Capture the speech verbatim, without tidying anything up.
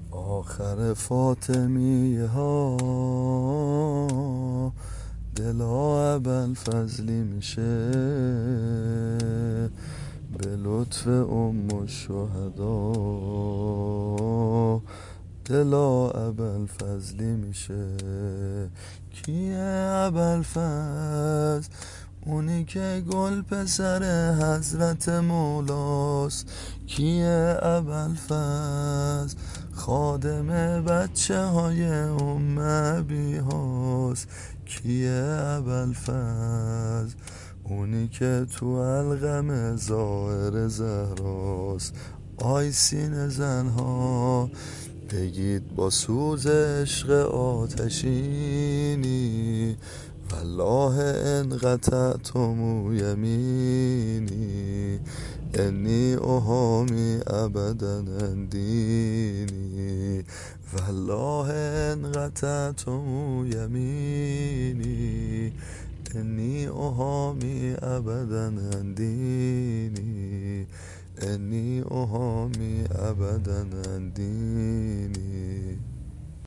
آخر فاطمیه ها دلا ابوالفضلی میشه، به لطف ام الشهدا دلا ابوالفضلی میشه. کیه ابوالفضل؟ اونی که گل پسر حضرت مولاست. کیه ابوالفضل؟ خادم بچه های ام ابی هاست. کیه ابوالفضل؟ اونی که تو علقم ظاهر زهراست. آی سینه زنها بگید با سوز عشق آتشینی، والله ان قطعتم یمینی انی احامی ابدا دینی، والله ان قطعتم یمینی انی احامی ابدا دینی انی احامی ابدا دینی.